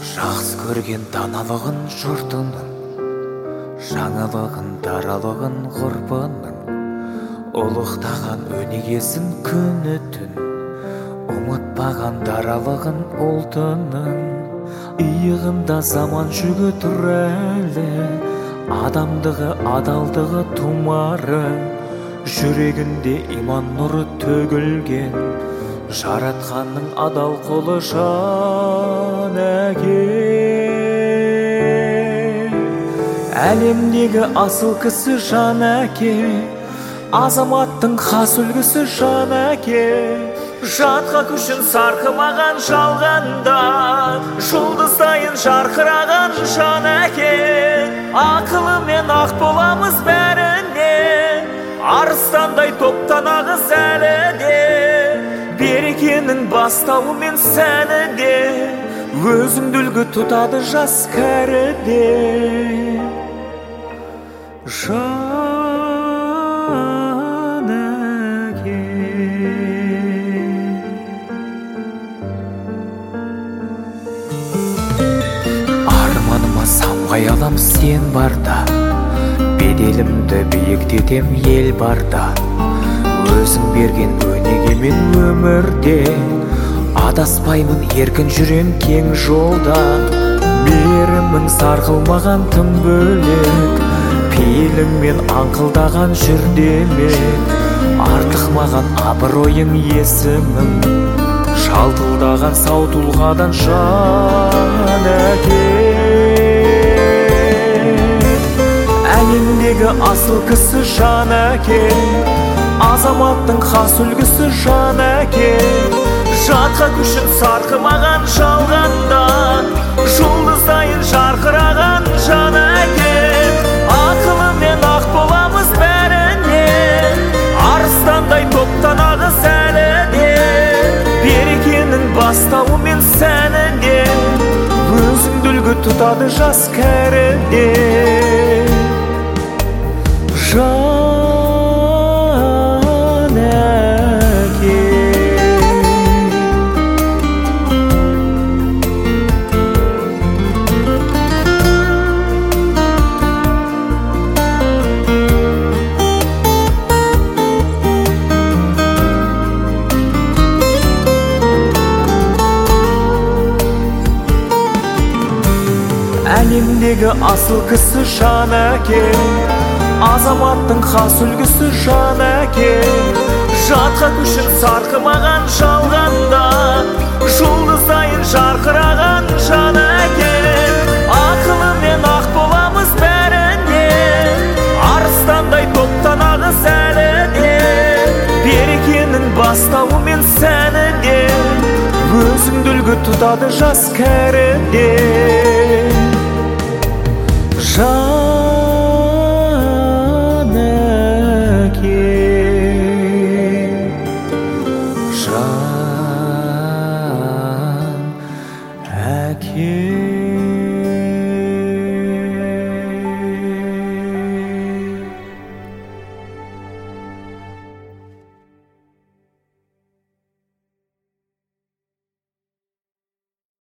жақсы көрген даналығын жұртының, жаңалығын даралығын ғұрпының, ұлықтаған өнегесін күні түн, ұмытпаған даралығын ұлтының. Иығында заман жүгі тұр әлі, адамдығы адалдығы тұмары, жүрегінде иман нұры төгілген, жаратқанның адал құлы жан әке. Әлемдегі асыл кісі жан әке, азаматтың хас үлгісі жан әке. Жатқа күшін сарқымаған жалғанда, жұлдыздайын жарқыраған жан әке. Ақылымен ақ боламыз бәріне, арыстандай топтан ағыз әлі де. Берекенің бастауы мен сәні де, өзіңді үлгі тұтады жас кәрі де. Жан әке. Арманыма самғай алам сен барда, беделімді биіктетем ел барда. Өзің берген өнегемен өмірде, адаспаймын еркін жүрем кең жолда. Мейірімің сарқылмаған тым бөлек, пейіліңмен аңқылдаған жүр демек. Артық маған абыройың есімің, шалтылдаған сау тұлғадан жан әке. Әлемдегі асыл кісі жан әке, азаматтың хас үлгісі жан әке. Жатқа күшін сарқымаған жалғанда, жұлдыздайын жарқыраған жан әке. Ақылымен ақ боламыз бәріне, арыстандай топтан ағыз әлі де. Берекенің бастауы мен сәні де, өзіңді үлгі тұтады жас кәрі де. Әлемдегі асыл кісі жан әке, азаматтың хас үлгісі жан әке. Жатқа күшін сарқымаған жалғанда, жұлдыздайын жарқыраған жан әке. Ақылымен ақ боламыз бәріне, арыстандай топтан ағыз әлі де. Берекенің бастауы мен сәні де, өзіңді үлгі тұтады жас кәрі де. Жан әке, жан әке.